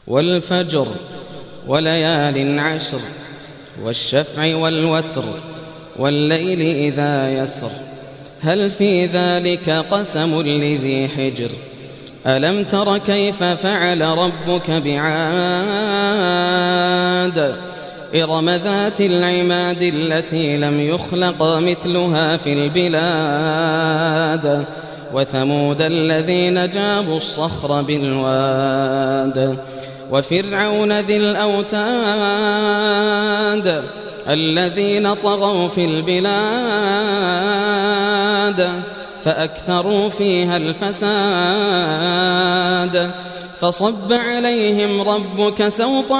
والفجر وليال عشر والشفع والوتر والليل إذا يسر هل في ذلك قسم لذي حجر ألم تر كيف فعل ربك بعاد إرم ذات العماد التي لم يخلق مثلها في البلاد وثمود الذين جابوا الصخر بالواد وفرعون ذي الأوتاد الذين طغوا في البلاد فأكثروا فيها الفساد فصب عليهم ربك سوط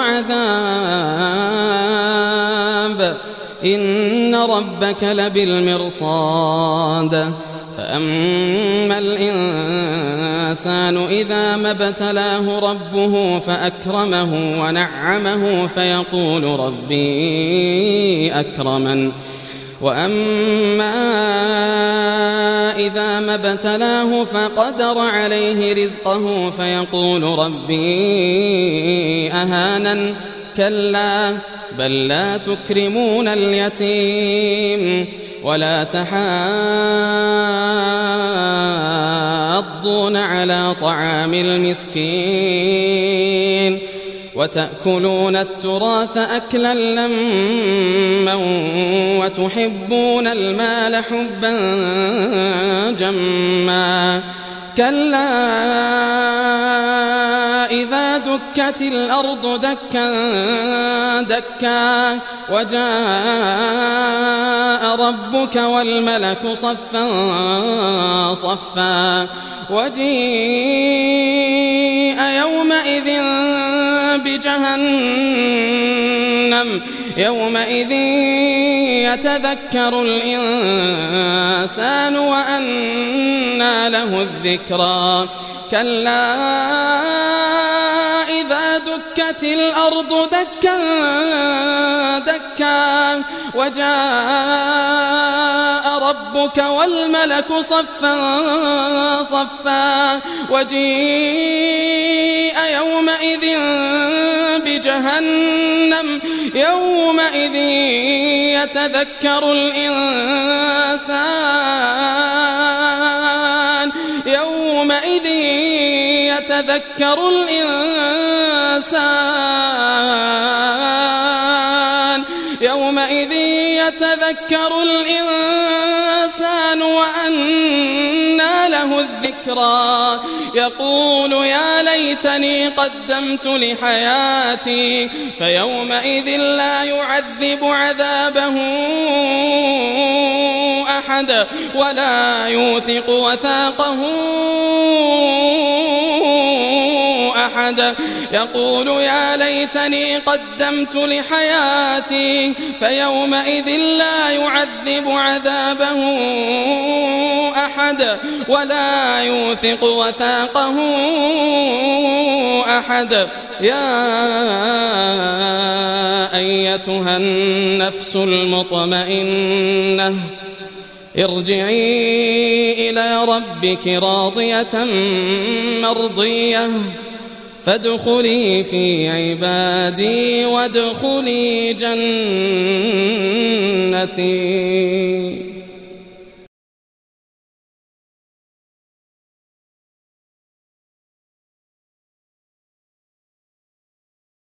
عذاب إن ربك لبالمرصاد فأما الإنسان إذا ما ابتلاه ربه فأكرمه ونعمه فيقول ربي أكرمن وأما إذا ما ابتلاه فقدر عليه رزقه فيقول ربي أهانن كلا بل لا تكرمون اليتيم ولا تحاضون على طعام المسكين وتأكلون التراث أكلا لما وتحبون المال حبا جما كلا إذا دكت الأرض دكا دكا وجاء ربك والملك صفا صفا وجيء يومئذ بجهنم يومئذ يتذكر الإنسان وأنى له الذكرى كلا إذا دكت الأرض دكا دكا وجاء ربك والملك صفا صفا وجيء يومئذ بجهنم يومئذ يتذكر الإنسان يومئذ يتذكر الإنسان يومئذ يتذكر الإنسان وأنى له الذكرى يقول يا ليتني قدمت لحياتي فيومئذ لا يعذب عذابه أحد ولا يوثق وثاقه أحد يقول يا ليتني قدمت لحياتي فيومئذ لا يعذب عذابه أحد ولا يوثق وثاقه أحد يا أيتها النفس المطمئنة ارجعي إلى ربك راضية مرضية فادخلي في عبادي وادخلي جنتي.